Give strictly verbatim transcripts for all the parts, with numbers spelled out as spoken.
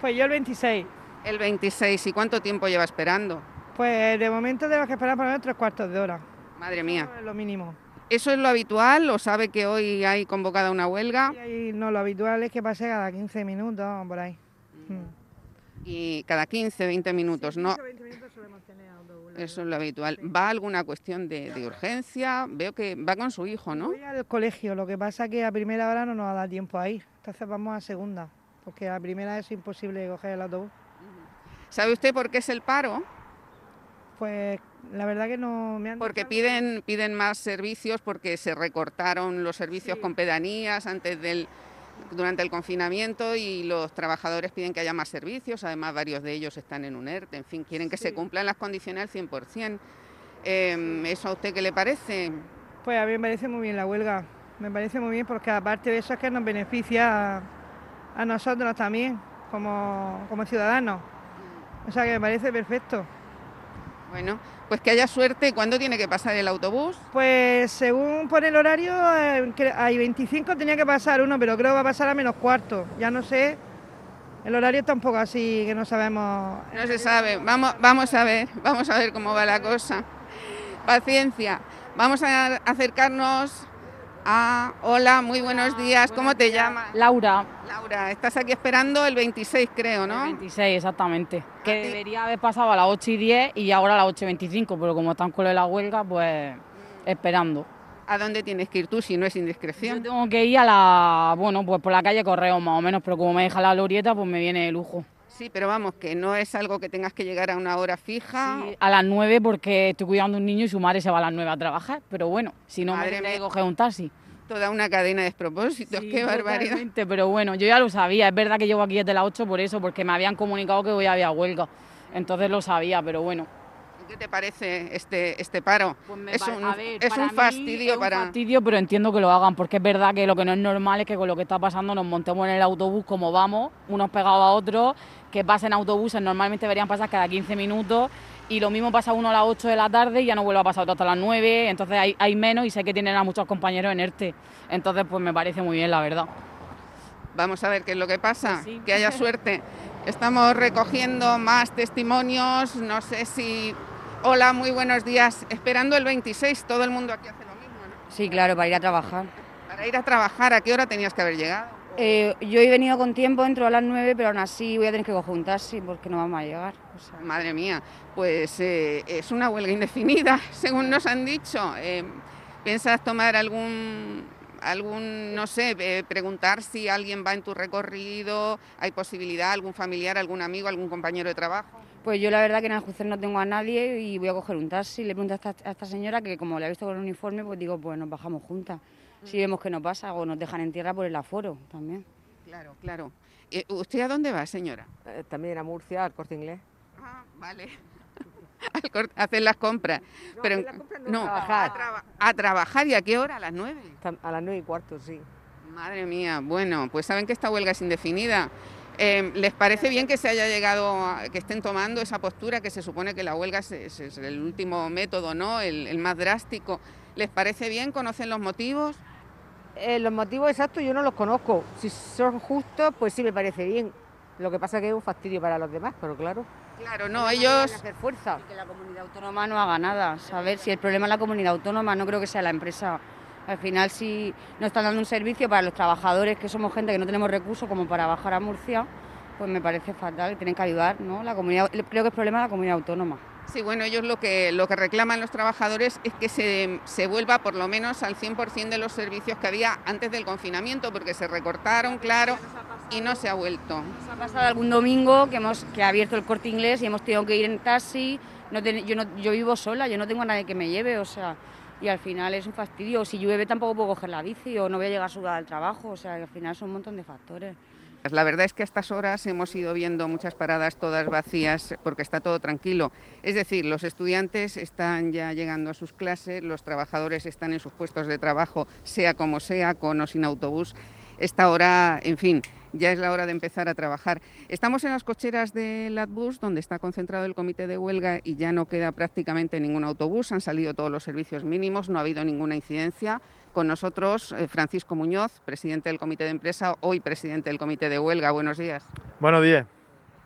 Pues yo el veintiséis. El veintiséis. ¿Y cuánto tiempo lleva esperando? Pues de momento tenemos que esperar por lo menos tres cuartos de hora. Madre mía. Eso es lo mínimo. ¿Eso es lo habitual o sabe que hoy hay convocada una huelga? Y ahí, no, lo habitual es que pase cada quince minutos, por ahí. Mm. Y cada quince, veinte minutos, sí, ¿no? quince o veinte minutos solemos tener autobús. Eso es lo habitual. Sí. ¿Va a alguna cuestión de, de urgencia? Veo que va con su hijo, ¿no? Voy al colegio, lo que pasa es que a primera hora no nos va a dar tiempo a ir. Entonces vamos a segunda, porque a primera es imposible coger el autobús. ¿Sabe usted por qué es el paro? Pues la verdad que no me han Porque dicho piden, piden más servicios, porque se recortaron los servicios Sí. con pedanías antes del, durante el confinamiento y los trabajadores piden que haya más servicios, además varios de ellos están en un E R T E, en fin, quieren que Sí. se cumplan las condiciones al cien por ciento. Eh, ¿Eso a usted qué le parece? Pues a mí me parece muy bien la huelga, me parece muy bien porque aparte de eso es que nos beneficia a, a nosotros también, como, como ciudadanos. O sea que me parece perfecto. Bueno, pues que haya suerte. ¿Cuándo tiene que pasar el autobús? Pues según pone el horario, eh, hay veinticinco tenía que pasar uno, pero creo que va a pasar a menos cuarto. Ya no sé, el horario está un poco así que no sabemos. No se sabe. Vamos, vamos a ver, vamos a ver cómo va la cosa. Paciencia. Vamos a acercarnos a... Hola, muy buenos días. ¿Cómo te llamas? Laura. Laura, estás aquí esperando el veintiséis, creo, ¿no? El veintiséis, exactamente. Que ti? debería haber pasado a las ocho y diez y ahora a las ocho y veinticinco, pero como están con lo de la huelga, pues esperando. ¿A dónde tienes que ir tú si no es Yo indiscreción? tengo que ir a la, bueno, pues por la calle Correos más o menos, pero como me deja la glorieta, pues me viene de lujo. Sí, pero vamos, que no es algo que tengas que llegar a una hora fija. Sí, a las nueve porque estoy cuidando a un niño y su madre se va a las nueve a trabajar, pero bueno, si no Madre me tendré que mía. coger un taxi. Toda una cadena de despropósitos, Sí, qué barbaridad. totalmente, pero bueno, yo ya lo sabía, es verdad que llevo aquí desde las ocho por eso, porque me habían comunicado que hoy había huelga, entonces lo sabía, pero bueno. ¿Qué te parece este, este paro? Pues me es pa- un, a ver, es para un mí fastidio es un para... fastidio, pero entiendo que lo hagan, porque es verdad que lo que no es normal es que con lo que está pasando nos montemos en el autobús como vamos, unos pegados a otros, que pasen autobuses, normalmente deberían pasar cada quince minutos, y lo mismo pasa uno a las ocho de la tarde y ya no vuelve a pasar otro hasta las nueve, entonces hay, hay menos y sé que tienen a muchos compañeros en ERTE, entonces pues me parece muy bien, la verdad. Vamos a ver qué es lo que pasa, Pues sí. que haya suerte. Estamos recogiendo más testimonios, no sé si... Hola, muy buenos días. Esperando el veintiséis, todo el mundo aquí hace lo mismo, ¿no? Sí, claro, para ir a trabajar. Para ir a trabajar, ¿a qué hora tenías que haber llegado? Eh, yo he venido con tiempo, entro a las nueve, pero aún así voy a tener que coger un taxi porque no vamos a llegar. O sea. Madre mía, pues eh, es una huelga indefinida, según nos han dicho. Eh, ¿Piensas tomar algún, algún no sé, eh, preguntar si alguien va en tu recorrido? ¿Hay posibilidad, algún familiar, algún amigo, algún compañero de trabajo? Pues yo la verdad que en Aljucer no tengo a nadie y voy a coger un taxi. Le pregunto a esta, a esta señora que como la he visto con el uniforme, pues digo, pues nos bajamos juntas. Si vemos que no pasa o nos dejan en tierra por el aforo también. Claro, claro. Eh, ¿Usted a dónde va, señora? Eh, también a Murcia, al Corte Inglés. Ah, vale. Al cor- hacer las compras. No, Pero hacer las compras no, no, trabajar. A, traba- a trabajar. ¿Y a qué hora? ¿A las nueve? Tam- A las nueve y cuarto, sí. Madre mía, bueno, pues saben que esta huelga es indefinida. Eh, ¿Les parece bien que se haya llegado, a, que estén tomando esa postura, que se supone que la huelga es, es- es el último método, ¿no? El, el más drástico. ¿Les parece bien? ¿Conocen los motivos? Eh, los motivos exactos yo no los conozco. Si son justos, pues sí me parece bien. Lo que pasa es que es un fastidio para los demás, pero claro. Claro, no, Una manera ellos... de hacer fuerza. Que la comunidad autónoma no haga nada, ¿sabes? Si el problema es la comunidad autónoma, no creo que sea la empresa. Al final, si no están dando un servicio para los trabajadores, que somos gente que no tenemos recursos como para bajar a Murcia, pues me parece fatal, tienen que ayudar, ¿no? La comunidad, creo que el problema es la comunidad autónoma. Sí, bueno, ellos lo que, lo que reclaman los trabajadores es que se, se vuelva por lo menos al cien por ciento de los servicios que había antes del confinamiento, porque se recortaron, claro, y no se ha vuelto. Nos ha pasado algún domingo que hemos que ha abierto el Corte Inglés y hemos tenido que ir en taxi. No ten, yo, no, yo vivo sola, yo no tengo a nadie que me lleve, o sea, y al final es un fastidio. Si llueve tampoco puedo coger la bici o no voy a llegar sudada al trabajo, o sea, al final son un montón de factores. La verdad es que a estas horas hemos ido viendo muchas paradas todas vacías porque está todo tranquilo. Es decir, los estudiantes están ya llegando a sus clases, los trabajadores están en sus puestos de trabajo, sea como sea, con o sin autobús. Esta hora, en fin, ya es la hora de empezar a trabajar. Estamos en las cocheras del Latbus, donde está concentrado el comité de huelga y ya no queda prácticamente ningún autobús. Han salido todos los servicios mínimos, no ha habido ninguna incidencia. Con nosotros, eh, Francisco Muñoz, presidente del comité de empresa, hoy presidente del comité de huelga. Buenos días. Buenos días.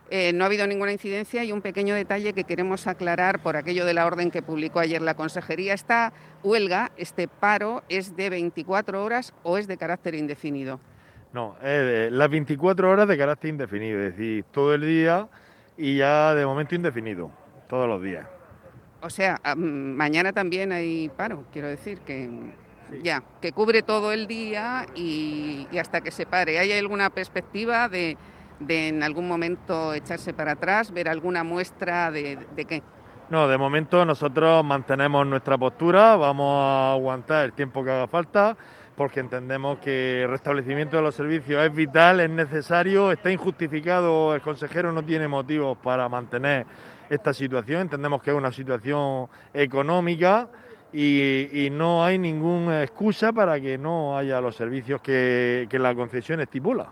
Eh, no ha habido ninguna incidencia y un pequeño detalle que queremos aclarar por aquello de la orden que publicó ayer la Consejería. Esta huelga, este paro, ¿es de veinticuatro horas o es de carácter indefinido? No, eh, las veinticuatro horas de carácter indefinido, es decir, todo el día y ya de momento indefinido, todos los días. O sea, mañana también hay paro, quiero decir, que sí. Ya, que cubre todo el día y, y hasta que se pare. ¿Hay alguna perspectiva de, de en algún momento echarse para atrás, ver alguna muestra de, de qué? No, de momento nosotros mantenemos nuestra postura, vamos a aguantar el tiempo que haga falta, porque entendemos que el restablecimiento de los servicios es vital, es necesario, está injustificado, el consejero no tiene motivos para mantener esta situación, entendemos que es una situación económica y, y no hay ninguna excusa para que no haya los servicios que, que la concesión estipula.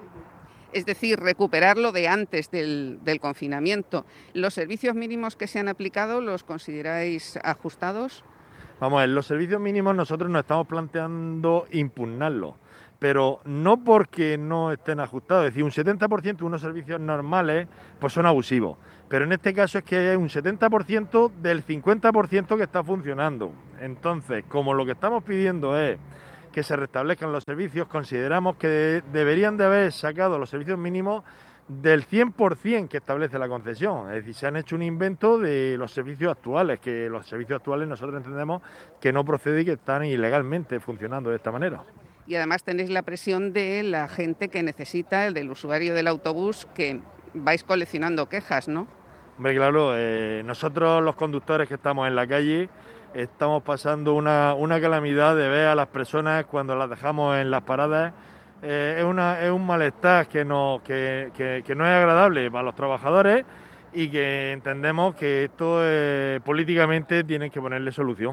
Es decir, recuperarlo de antes del, del confinamiento. ¿Los servicios mínimos que se han aplicado los consideráis ajustados? Vamos a ver, los servicios mínimos nosotros nos estamos planteando impugnarlos, pero no porque no estén ajustados, es decir, un setenta por ciento de unos servicios normales pues son abusivos, pero en este caso es que hay un setenta por ciento del cincuenta por ciento que está funcionando. Entonces, como lo que estamos pidiendo es que se restablezcan los servicios, consideramos que de, deberían de haber sacado los servicios mínimos del cien por ciento que establece la concesión. Es decir, se han hecho un invento de los servicios actuales, que los servicios actuales nosotros entendemos que no procede y que están ilegalmente funcionando de esta manera. Y además tenéis la presión de la gente que necesita, el del usuario del autobús, que vais coleccionando quejas, ¿no? Hombre, claro, eh, nosotros los conductores que estamos en la calle estamos pasando una, una calamidad de ver a las personas cuando las dejamos en las paradas. Eh, es, una, es un malestar que no, que, que, que no es agradable para los trabajadores y que entendemos que esto eh, políticamente tienen que ponerle solución.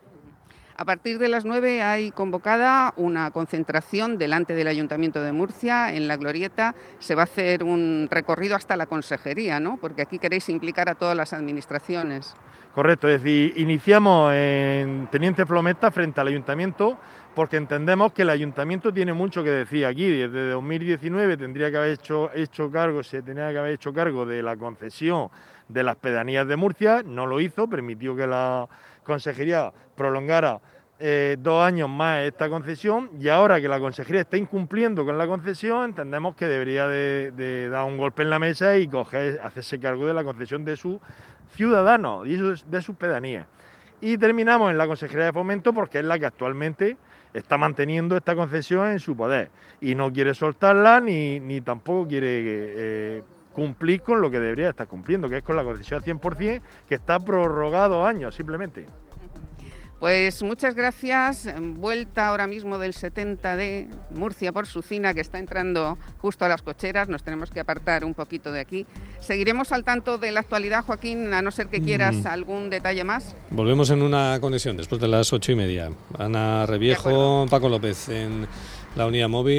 A partir de las nueve hay convocada una concentración delante del Ayuntamiento de Murcia, en la Glorieta. Se va a hacer un recorrido hasta la Consejería, ¿no? Porque aquí queréis implicar a todas las administraciones. Correcto, es decir, iniciamos en Teniente Flomesta frente al Ayuntamiento porque entendemos que el Ayuntamiento tiene mucho que decir aquí. Desde dos mil diecinueve tendría que haber hecho, hecho cargo, se tenía que haber hecho cargo de la concesión de las pedanías de Murcia, no lo hizo, permitió que la Consejería prolongara eh, dos años más esta concesión y ahora que la Consejería está incumpliendo con la concesión, entendemos que debería de, de dar un golpe en la mesa y coger, hacerse cargo de la concesión de sus ciudadanos y de sus pedanías. Y terminamos en la Consejería de Fomento porque es la que actualmente está manteniendo esta concesión en su poder y no quiere soltarla ni, ni tampoco quiere eh, cumplir con lo que debería estar cumpliendo, que es con la concesión al cien por ciento, que está prorrogado años simplemente. Pues muchas gracias. Vuelta ahora mismo del setenta de Murcia por Sucina, que está entrando justo a las cocheras. Nos tenemos que apartar un poquito de aquí. Seguiremos al tanto de la actualidad, Joaquín, a no ser que quieras mm. algún detalle más. Volvemos en una conexión después de las ocho y media. Ana Reviejo, Paco López en la unidad móvil.